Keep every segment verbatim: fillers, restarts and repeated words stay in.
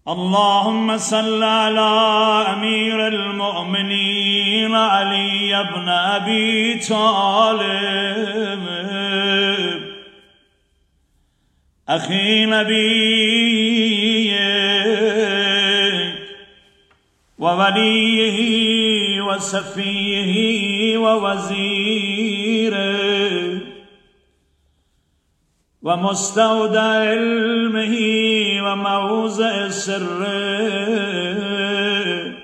اللهم صل على امير المؤمنين علي بن ابي طالب اخي نبيك ووليه وصفيه ووزيره ومستودع علمه وموضع سره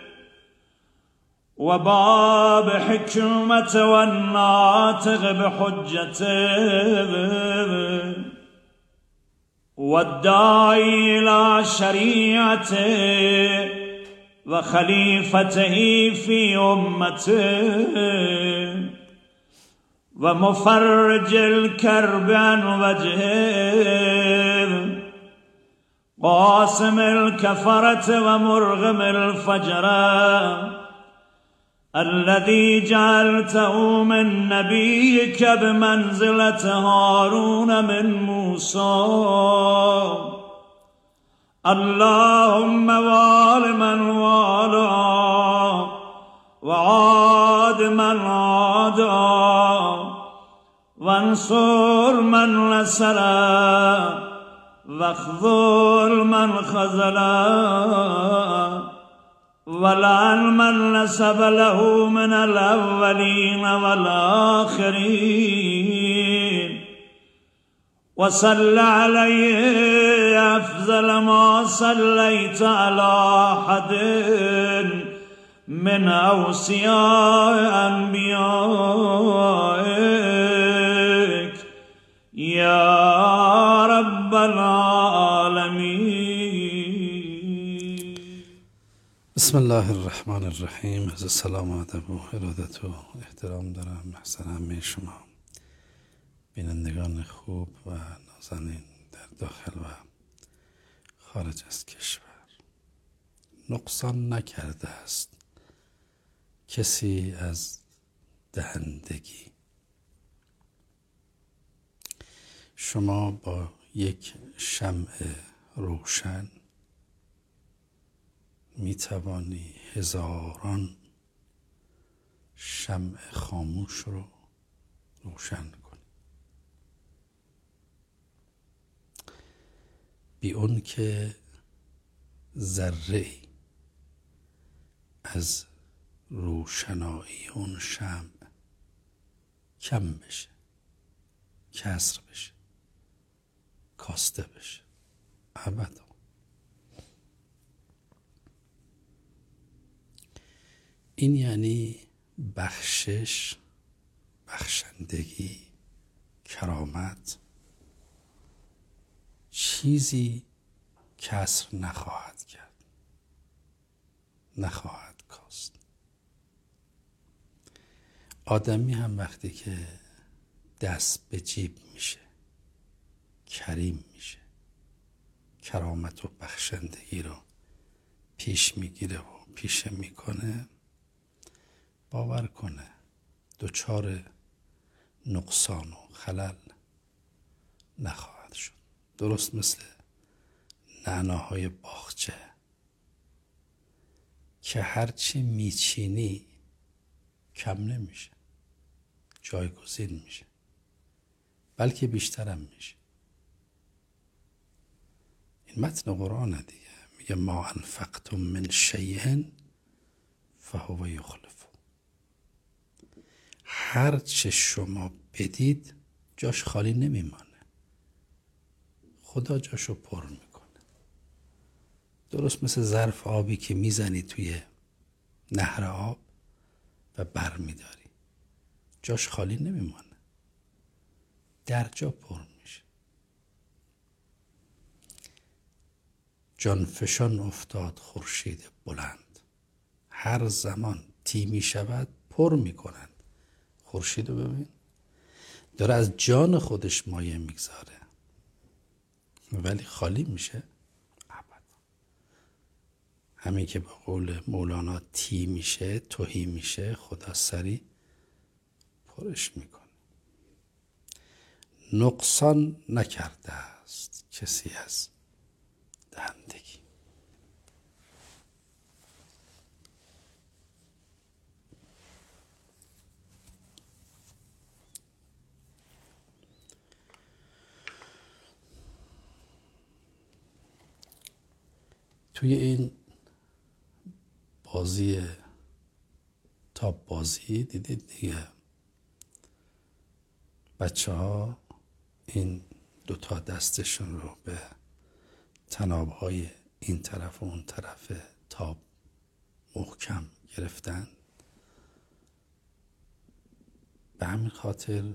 وباب حكمته والناطق بحجته والداعي إلى شريعته وخليفته في أمته ومفرج الكرب عن وجهه قاسم الكفرة ومرغم الفجرة الذي جعلته من نبيك بمنزلة هارون من موسى اللهم وال من والاه وعاد من عاده وانصر من نصره واخذل من خذله ولعن من نسب له من الأولين والآخرين وصل عليه أفضل ما صليت على أحد من أوصياء أنبيائك يا رب العالمين. بسم الله الرحمن الرحیم. از سلام و ادب و ارادت و احترام دارم محضر همه شما بینندگان خوب و نازنین در داخل و خارج از کشور. نقصان نکرده است کسی از دهندگی. شما با یک شمع روشن می توانی هزاران شمع خاموش رو روشن کنی، بی اون که ذره از روشنایی اون شمع کم بشه، کسر بشه، کاسته بشه. ابدا. این یعنی بخشش، بخشندگی، کرامت چیزی کسر نخواهد کرد، نخواهد کاست. آدمی هم وقتی که دست به جیب میشه، کریم میشه، کرامت و بخشندگی رو پیش میگیره و پیشه میکنه، باور کنه دچار نقصان و خلل نخواهد شد. درست مثل نعناهای باغچه که هرچی میچینی کم نمیشه، جایگزین میشه، بلکه بیشترم میشه. این متن قرآن دیگه میگه ما انفقتم من شیء فهو یخلفه. هر چه شما بدید جاش خالی نمیمانه، خدا جاشو پر میکنه. درست مثل ظرف آبی که میزنی توی نهر آب و بر میداری، جاش خالی نمیمانه، در جا پر میشه. جانفشان افتاد خورشید بلند، هر زمان تی میشود پر میکنند. خورشید رو ببین، داره از جان خودش مایه میگذاره ولی خالی میشه؟ ابدا. همین که به قول مولانا تی میشه، تهی میشه، خدا سری پرش میکنه. نقصان نکرده است کسی از دهندگی. توی این بازی تاپ بازی دیدید دیگه، بچه ها این دوتا دستشون رو به تنابهای این طرف و اون طرف تاپ محکم گرفتن. به همین خاطر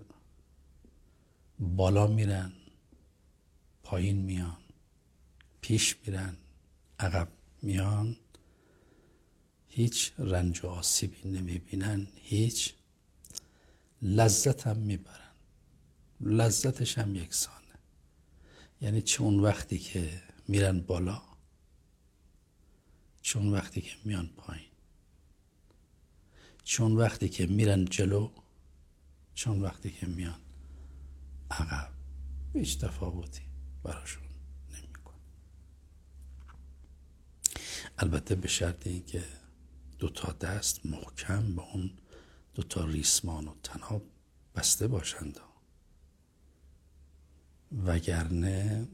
بالا میرن، پایین میان، پیش میرن، عقب میان، هیچ رنج و آسیبی نمیبینن، هیچ لذت هم میبرن، لذتش هم یکسانه. یعنی چون وقتی که میرن بالا، چون وقتی که میان پایین، چون وقتی که میرن جلو، چون وقتی که میان عقب، هیچ تفاوتی براشون نمیکنه. البته به شرط این که دوتا دست محکم به اون دوتا ریسمان و تناب بسته باشند، وگرنه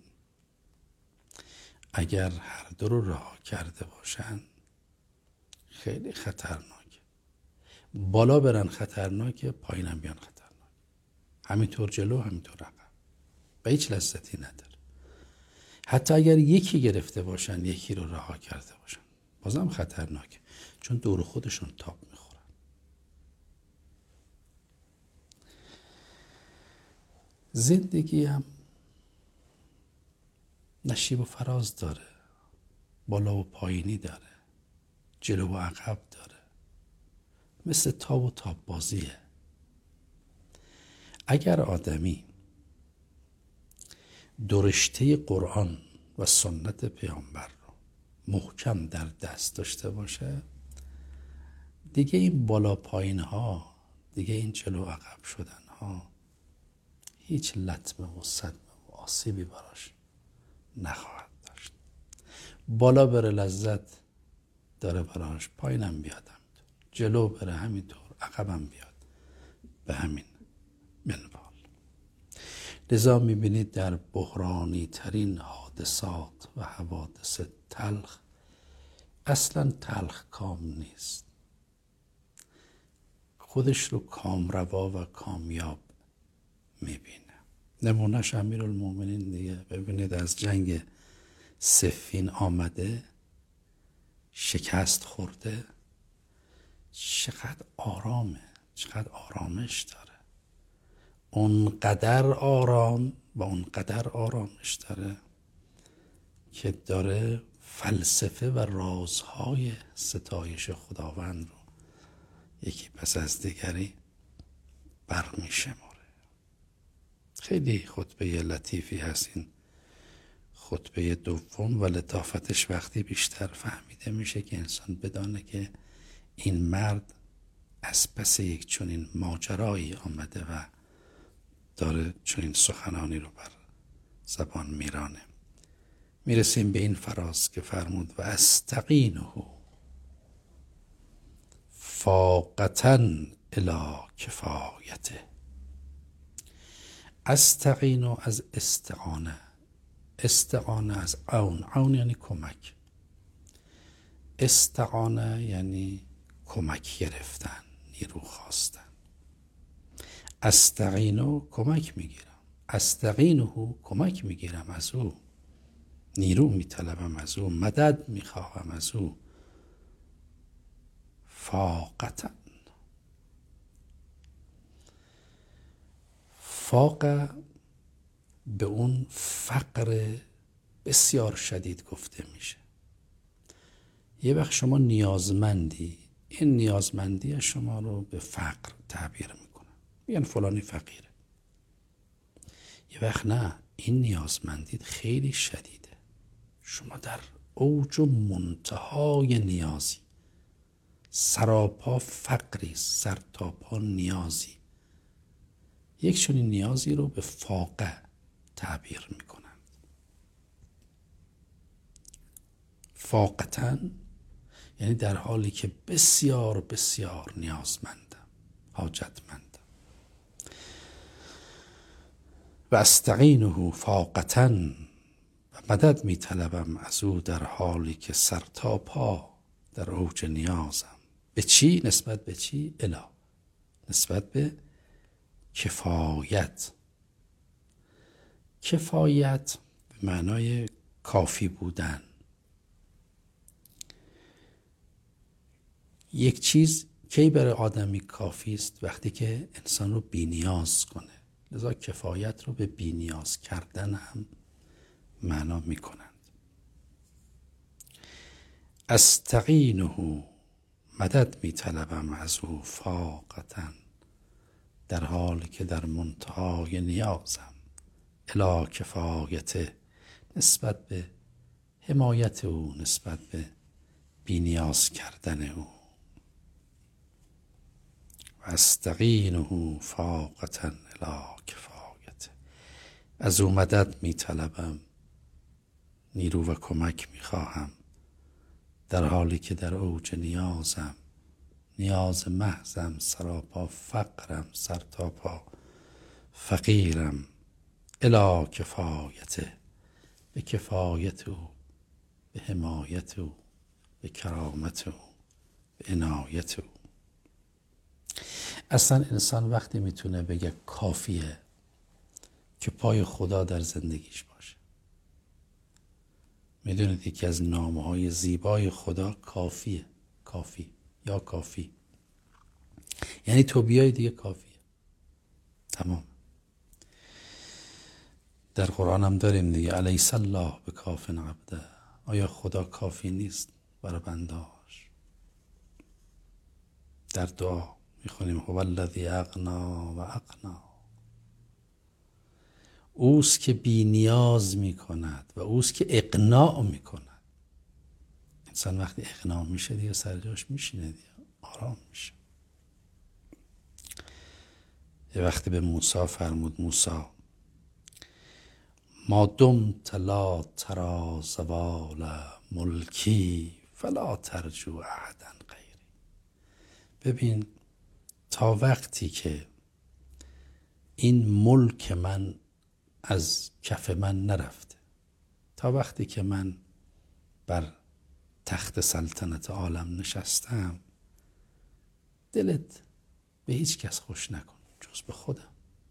اگر هر دو رو رها کرده باشن خیلی خطرناکه. بالا برن خطرناکه، پایین هم بیان خطرناکه، همینطور جلو همینطور عقب، به هیچ لذتی نداره. حتی اگر یکی گرفته باشن یکی رو رها کرده باشن بازم خطرناکه، چون دور خودشون تاب میخورن. زندگی هم نشیب و فراز داره، بالا و پایینی داره، جلو و عقب داره، مثل تاب و تاب بازیه. اگر آدمی درشته قرآن و سنت پیامبر رو محکم در دست داشته باشه، دیگه این بالا پایین ها، دیگه این جلو عقب شدن ها هیچ لطمه و صدمه و آسیبی براش نخواهد داشت. بالا بره لذت داره براش، پایینم بیاد همینطور، جلو بره همینطور، عقبم بیاد به همین منوال. لذا میبینید در بحرانی ترین حادثات و حوادث تلخ اصلا تلخ کام نیست، خودش رو کامروا و کامیاب میبینه. نمونهش امیرالمومنین دیگه. ببینید از جنگ صفین آمده، شکست خورده، چقدر آرامه، چقدر آرامش داره، اونقدر آرام و اونقدر آرامش داره که داره فلسفه و رازهای ستایش خداوند رو یکی پس از دیگری برمی شماره. خیلی خطبه لطیفی هست این خطبه دوم و لطافتش وقتی بیشتر فهمیده میشه که انسان بدانه که این مرد از پس یک چنین ماجرایی آمده و داره چنین سخنانی رو بر زبان میرانه. میرسیم به این فراز که فرمود و استقینه فاقتا الی کفایته. استقینه از استقانه، استقانه از عون، عون یعنی کمک، استقانه یعنی کمک گرفتن، نیرو خواستن. استقینه کمک میگیرم، استقینه کمک میگیرم از او، نیرو میطلبم از او، مدد میخواهم از او. فاقتا، فاق به اون فقر بسیار شدید گفته میشه. یه وقت شما نیازمندی، این نیازمندی شما رو به فقر تعبیر میکنن، میگن فلانی فقیره. یه وقت نه، این نیازمندی خیلی شدیده، شما در اوج و منتهای نیازی، سراپا فقری، سر تا پا نیازی. یک چنین نیازی رو به فاقه تعبیر میکنند. فاقتاً یعنی در حالی که بسیار بسیار نیازمندم، حاجتمندم. و استقینه فاقتاً و مدد می طلبم از او در حالی که سر تا پا در اوج نیازم. به چی؟ نسبت به چی؟ الا، نسبت به کفایت. کفایت به معنای کافی بودن. یک چیز کی برای آدمی کافی است؟ وقتی که انسان رو بی‌نیاز کنه. لذا کفایت رو به بی‌نیاز کردن هم معنا می کنند. استعینه، مدد می طلبم از او فاقتا، در حالی که در منتهای نیازم. الی کفایته، نسبت به حمایت او، نسبت به بی‌نیاز کردن او. استعینه فاقتا الی کفایته، از او مدد می طلبم، نیرو و کمک می خواهم، در حالی که در اوج نیازم، نیاز محضم، سراپا فقرم، سر تا پا فقیرم. الی کفایته، به کفایت او، به حمایت او، به کرامت او، به عنایت او. اصلا انسان وقتی میتونه بگه کافیه که پای خدا در زندگیش باشه. میدونید یکی از نامه‌های زیبای خدا کافیه، کافی یا کافی، یعنی تو بیای دیگه کافیه، تمام. در قرآن هم داریم دیگه، الیس الله بکاف عبده، آیا خدا کافی نیست برای بنداش؟ در دعا میخونیم هو الذی اغنا و اقنا، اوست که بی نیاز میکند و اوست که اقناع میکند. انسان وقتی اقناع میشه دیگه سر جاش میشینه دیگه، آرام میشه. یه وقتی به موسی فرمود موسی ما دمت لا تری زوال ملکی فلا ترجو احدا غیری. ببین تا وقتی که این ملک من از کف من نرفته، تا وقتی که من بر تخت سلطنت عالم نشستم، دلت به هیچ کس خوش نکن جز به خودم.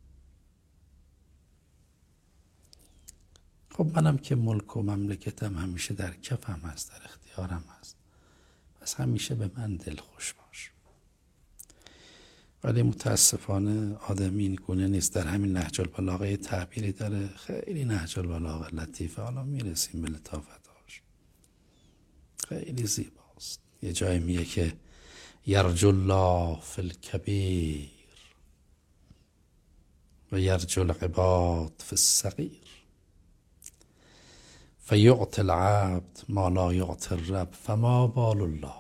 خب منم که ملک و مملکتم همیشه در کفم هست، در اختیارم هست، پس همیشه به من دل خوش باش. ولی متاسفانه آدمی این گونه نیست. در همین نهج البلاغه تعبیری داره خیلی نهج البلاغه لطیفه، حالا میرسیم به لطافتاش، خیلی زیباست. یه جایی میگه که یرجو الله فی الکبیر و یرجو العباد فی الصغیر فیعطی العبد ما لا یعطی الرب فما بال الله.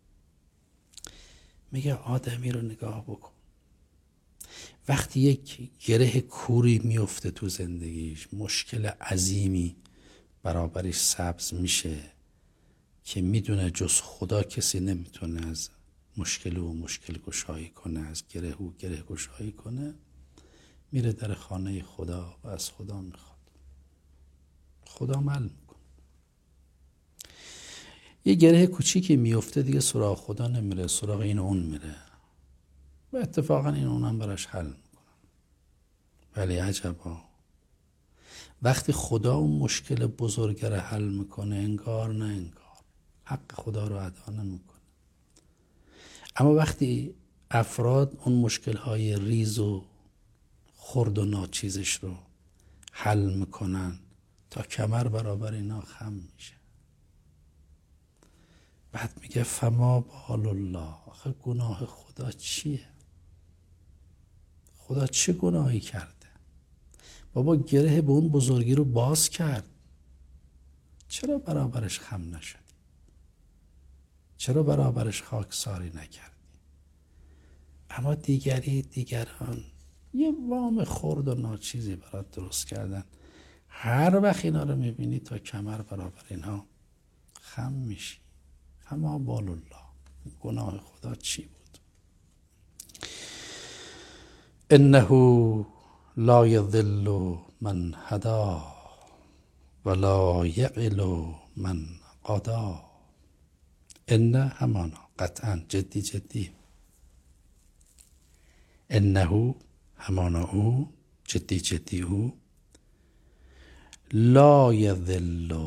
میگه آدمی رو نگاه بکن، وقتی یک گره کوری میفته تو زندگیش، مشکل عظیمی برابرش سبز میشه که میدونه جز خدا کسی نمیتونه از مشکل و مشکل گشایی کنه، از گره و گره گشایی کنه، میره در خانه خدا و از خدا میخواد. خدا مل میکنه. یه گره کوچیکی میفته دیگه سراغ خدا نمیره، سراغ این اون میره و اتفاقا این اونم براش حل میکنه. ولی عجبا وقتی خدا اون مشکل بزرگ رو حل میکنه، انگار نه انگار حق خدا رو ادا نمیکنه. اما وقتی افراد اون مشکل‌های ریز و خرد و ناچیزش رو حل میکنن، تا کمر برابر اینا خم میشه. بعد میگه فما بال الله، آخه گناه خدا چیه؟ خدا چه گناهی کرده؟ بابا گره به اون بزرگی رو باز کرد، چرا برابرش خم نشدی؟ چرا برابرش خاکساری نکردی؟ اما دیگری دیگران یه وام خرد و ناچیزی برات درست کردن، هر وقت اینا رو میبینی تا کمر برابر اینها خم میشی. فما بال الله، گناه خدا چی بود؟ انه لا یضل من هدا ولا یعل من قضا. ان همانا، قطعا، جدی جدی. انه همانا او، جدی جدی او. لا یذل،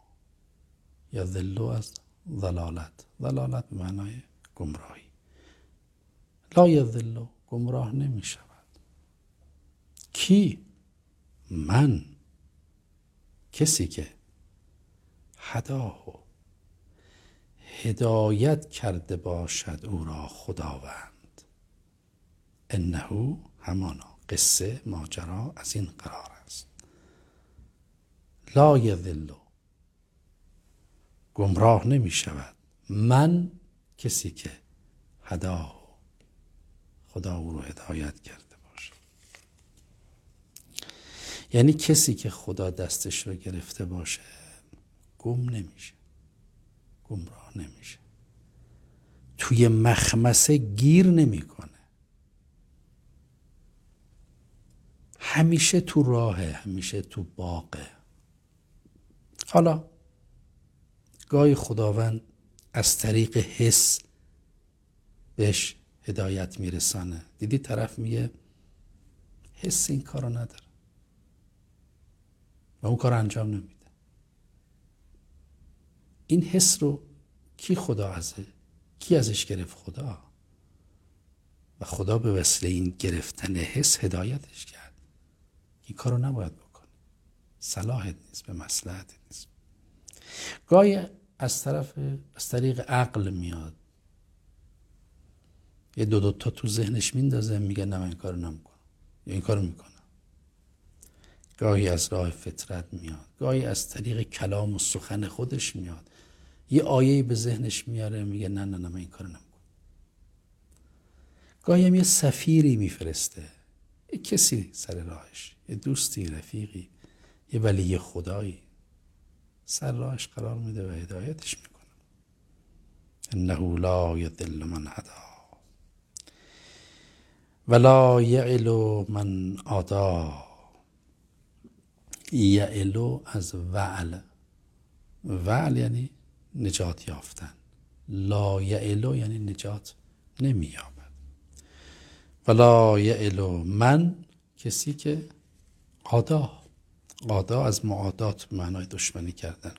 یذل از ضلالت، ضلالت به معنای گمراهی. لا یذل، گمراه نمی شود. کی؟ من، کسی که هداه، هدایت کرده باشد او را خداوند. انه همانا، قصه ماجرا از این قرار است. لا یذل، گمراه نمی شود. من، کسی که هداه، خدا او رو هدایت کرده باشه. یعنی کسی که خدا دستش رو گرفته باشه گم نمیشه، گمراه نمیشه، توی مخمسه گیر نمیکنه، همیشه تو راهه، همیشه تو باغه. حالا گاهی خداوند از طریق حس بهش هدایت میرسانه. دیدی طرف میگه حس این کارو نداره و اون کار انجام نمیده. این حس رو کی خدا ازه؟ کی ازش گرفت؟ خدا. و خدا به وسیله این گرفتن حس هدایتش کرد. این کارو نباید بکنی، صلاحت نیست، به مصلحتت نیست. گاهی از طرف از طریق عقل میاد، یه دو دو تا تو ذهنش میندازه، میگه نه من این کارو نمیکنم یا این کارو میکنم. گاهی از راه فطرت میاد، گاهی از طریق کلام و سخن خودش میاد، یه آیه‌ای به ذهنش میاره، میگه نه نه نه من این کارو نمیکنم. گاهی هم یه سفیری میفرسته، یه کسی سر راهش، یه دوستی، رفیقی، یه ولی خدایی سر راهش قرار میده و هدایتش میکنه. انه لا یضل من هدا ولا یعل من عدا. یعل از وعل، وعل یعنی نجات یافتن، لا یعل یعنی نجات نمییابد. ولا یعل من، کسی که عدا، عدا از معادات معنای دشمنی کردن،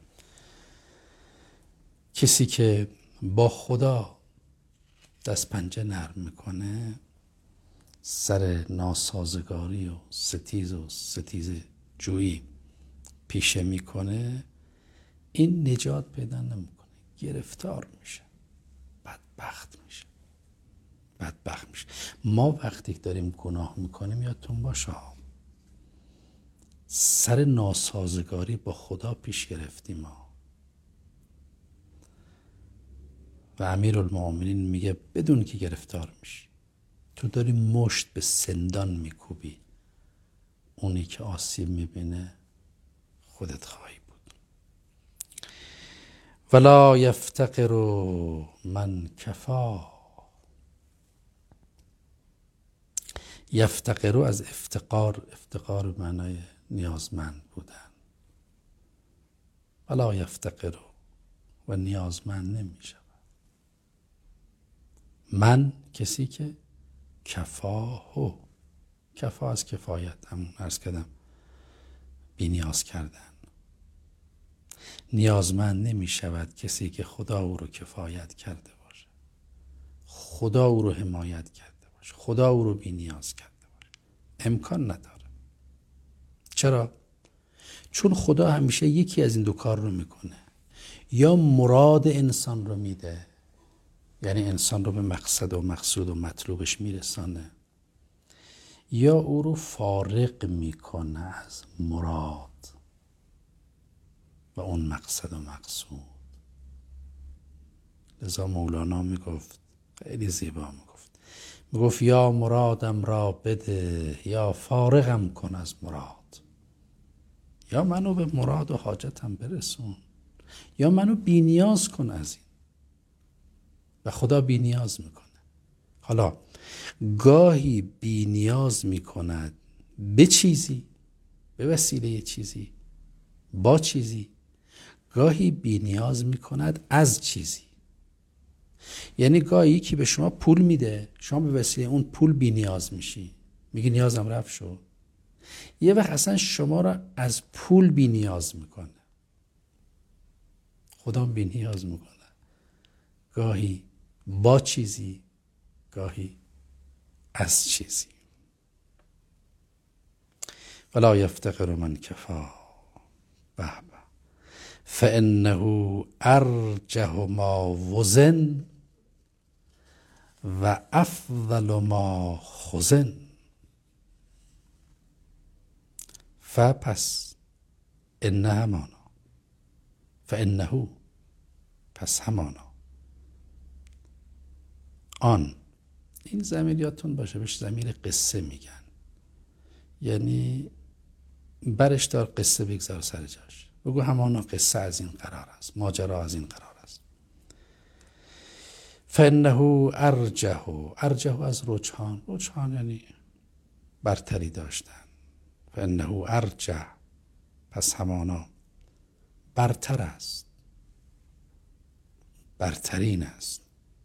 کسی که با خدا دست پنجه نرم میکنه، سر ناسازگاری و ستیز و ستیز جویی پیشه میکنه، این نجات پیدا نمیکنه، گرفتار میشه، بدبخت میشه، بدبخت میشه. ما وقتی داریم گناه میکنیم یادتون باشه سر ناسازگاری با خدا پیش گرفتیم ما. و امیرالمومنین میگه بدون که گرفتار میشی، تو داری مشت به سندان میکوبی، اونی که آسیب میبینه خودت خواهی بود. ولا یفتقر من کفا. یفتقر از افتقار، افتقار معنای نیازمند بودن. ولا یفتقر و نیازمند نمیشه. من، کسی که کفاهو، کفا از کفایت، همون عرض کردم بی نیاز کردن. نیازمند نمی شود کسی که خدا او رو کفایت کرده باشه، خدا او رو حمایت کرده باشه، خدا او رو بی نیاز کرده باشه. امکان نداره. چرا؟ چون خدا همیشه یکی از این دو کار رو میکنه، یا مراد انسان رو میده، یعنی انسان رو به مقصد و مقصود و مطلوبش میرسانه، یا او رو فارغ میکنه از مراد و اون مقصد و مقصود. لذا مولانا میگفت، خیلی زیبا میگفت، میگفت یا مرادم را بده، یا فارغم کن از مراد. یا منو به مراد و حاجتم برسون، یا منو بی نیاز کن از این. و خدا بی نیاز میکنه. حالا گاهی بی نیاز میکند به چیزی، به وسیله چیزی، با چیزی، گاهی بی نیاز می کند از چیزی. یعنی گاهی یکی به شما پول میده، شما به وسیله اون پول بی نیاز میشی، میگی نیازم رفت شد. یه وقت اصلا شما را از پول بی نیاز میکنه، خدا بی نیاز میکنه، گاهی با چیزی، گاهی از چیزی. ولا یفتقر من کفا به به فانه ارجح ما وزن و افضل ما خزن. فپس انه همانا، فانه پس همانا، آن، این ضمیر یادتون باشه بهش ضمیر قصه میگن، یعنی برش دار قصه بگذار سر جاش، بگو همانا قصه از این قرار است، ماجرا از این قرار است. فانه ارجح، ارجح از رجحان، رجحان یعنی برتری داشتن. فانه ارجح پس همانا برتر است، برترین است.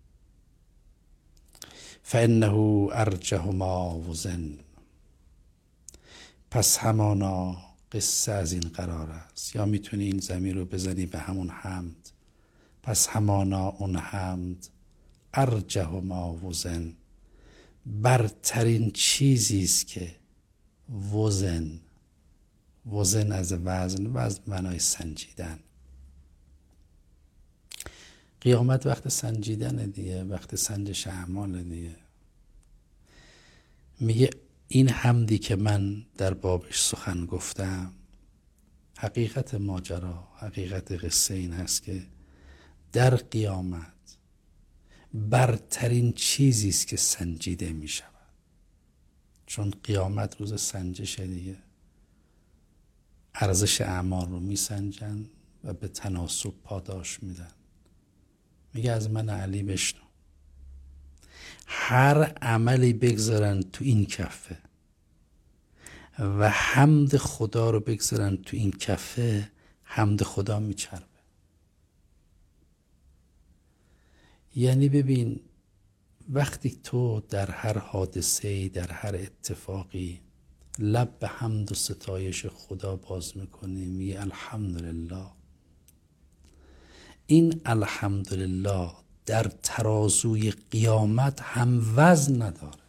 فانه ارجح ما وزن، پس همانا قصه از این قرار است. یا میتونی این ضمیر رو بزنی به همون حمد، پس همانا اون حمد ارجح ما وزن، برترین چیزی است که وزن، وزن از وزن، وزن معنای سنجیدن. قیامت وقت سنجیدن دیگه، وقت سنجش اعمال دیگه. میگه این حمدی که من در بابش سخن گفتم، حقیقت ماجرا، حقیقت قصه این هست که در قیامت برترین چیزی است که سنجیده می شود. چون قیامت روز سنجش دیگه، ارزش اعمال رو می سنجن و به تناسب پاداش میدن. میگه از من علی بشنو، هر عملی بگذارن تو این کفه و حمد خدا رو بگذارن تو این کفه، حمد خدا میچربه. یعنی ببین وقتی تو در هر حادثه‌ای، در هر اتفاقی لب به حمد و ستایش خدا باز میکنی، میگی الحمدلله، این الحمدلله در ترازوی قیامت هم وزن نداره.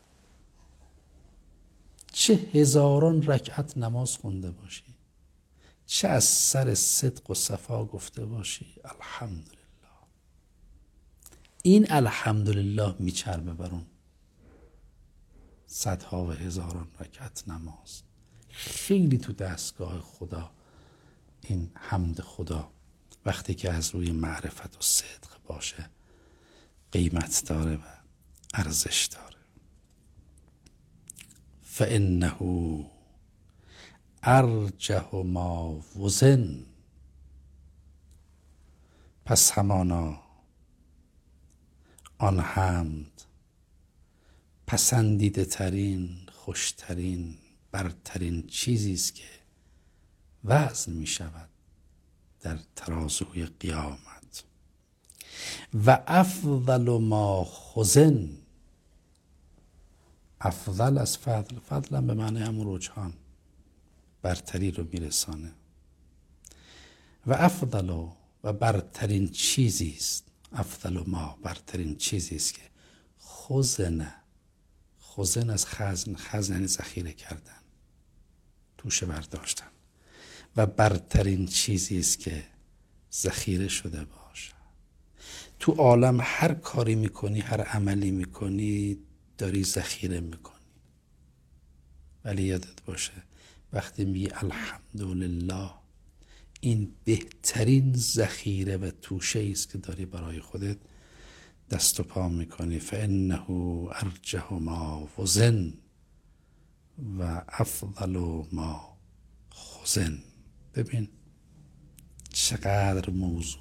چه هزاران رکعت نماز خونده باشی، چه از سر صدق و صفا گفته باشی الحمدلله، این الحمدلله میچربه بر اون صدها و هزاران رکعت نماز. خیلی تو دستگاه خدا این حمد خدا وقتی که از روی معرفت و صدق باشه قیمت داره و ارزش داره. فانه ارجح ما وزن، پس همانا آن حمد پسندیده ترین، خوشترین، برترین چیزی است که وزن می شود در ترازوی قیامت. و افضل ما خزن، افضل از فضل، فضل هم به معنی همون رجحان، برتری رو میرسانه. و افضل و برترین چیزی است، افضل ما برترین چیزی است که خزن، خزن از خزن، خزن یعنی ذخیره کردن، توشه برداشتن، و برترین چیزی است که ذخیره شده باشه. تو عالم هر کاری میکنی، هر عملی میکنی، داری ذخیره میکنی، ولی یادت باشه وقتی میگی الحمدلله، این بهترین ذخیره و توشه است که داری برای خودت دست و پا میکنی. فانه ارجح ما وزن و افضل ما خزن. ببین چقدر موزون،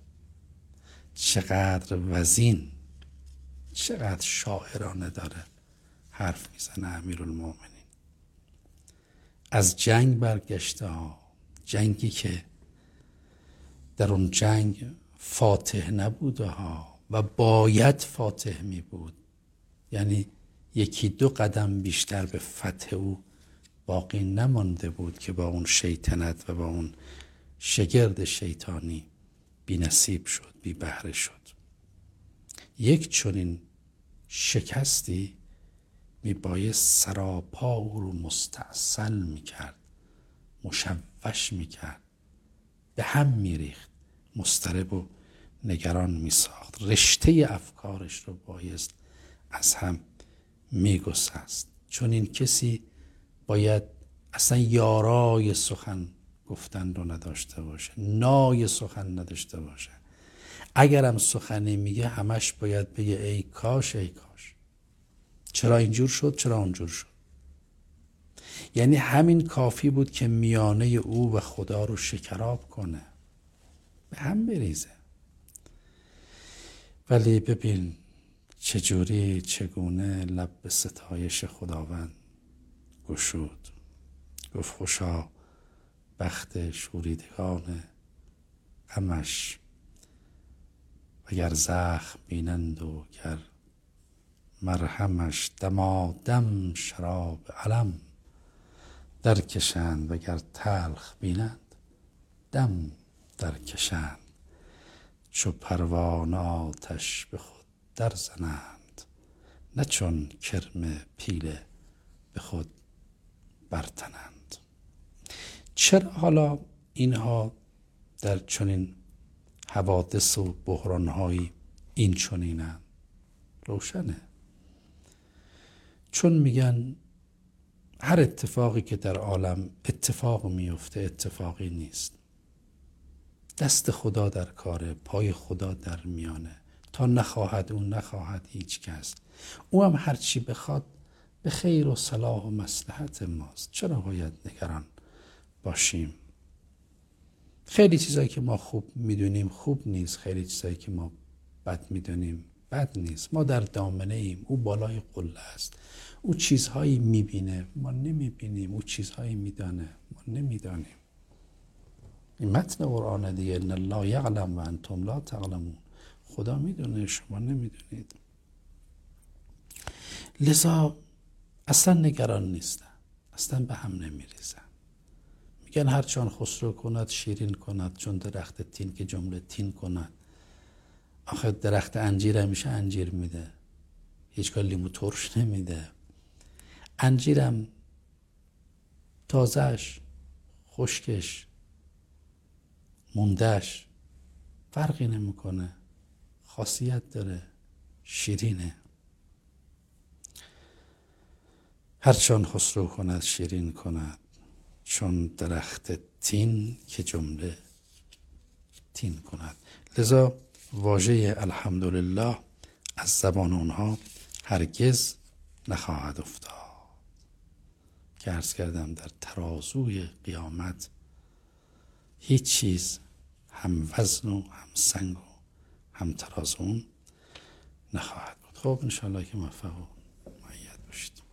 چقدر وزین، چقدر شاعرانه داره حرف میزنه امیرالمومنین. از جنگ برگشته ها، جنگی که در اون جنگ فاتح نبوده ها و باید فاتح می بود، یعنی یکی دو قدم بیشتر به فتح او باقی نمانده بود که با اون شیطنت و با اون شگرد شیطانی بی نصیب شد، بی بهره شد. یک چنین شکستی می بایست سراپا او رو مستعسل می کرد، مشوش می کرد، به هم می ریخت، مضطرب و نگران می ساخت. رشته افکارش رو بایست از هم می گسست. چون این کسی باید اصلا یارای سخن گفتن رو نداشته باشه، نای سخن نداشته باشه. اگرم سخنی میگه همش باید بگه ای کاش ای کاش، چرا اینجور شد، چرا اونجور شد. یعنی همین کافی بود که میانه او و خدا رو شکراب کنه، به هم بریزه. ولی ببین چجوری، چگونه لب به ستایش خداوند گشود. گفت خوشا بخت شوریدگان غمش، وگر زخم بینند و گر مرهمش، دمادم شراب علم درکشند، وگر تلخ بینند دم درکشند. چو پروانه آتش به خود در زنند، نه چون کرم پیله به خود برتنند. چرا حالا اینها در چنین حوادث و بحرانهایی این چنینند؟ روشنه. چون میگن هر اتفاقی که در عالم اتفاق میفته اتفاقی نیست. دست خدا در کاره، پای خدا در میانه. تا نخواهد اون نخواهد هیچ کس. او هم هرچی بخواد به خیر و صلاح و مصلحت ماست. چرا باید نگران باشیم؟ خیلی چیزایی که ما خوب میدونیم خوب نیست، خیلی چیزایی که ما بد میدونیم بد نیست. ما در دامنه ایم، او بالای قله است. او چیزهایی میبینه ما نمیبینیم، او چیزهایی میدانه ما نمیدانیم. این متن قرآن دیگه، ان الله یعلم و انتم لا تعلمون. خدا میدونه شما نمیدونید. لذا اصلا نگران نیستن، اصلا به هم نمیریزن. میگن هر چون خسرو کند شیرین کند، چون درخت تین که جمله تین کند. آخه درخت انجیر همیشه انجیر میده، هیچگاه لیمو ترش نمیده. انجیرم تازهش، خشکش، موندهش فرقی نمیکنه، خاصیت داره، شیرینه. هر چون خسرو کند شیرین کند، چون درخت تین که جمله تین کند. لذا واژه الحمدلله از زبان اونها هرگز نخواهد افتاد. که عرض کردم در ترازوی قیامت هیچ چیز هم وزن و هم سنگ و هم ترازون نخواهد بود. خب انشاءالله که موفق و مؤید باشید.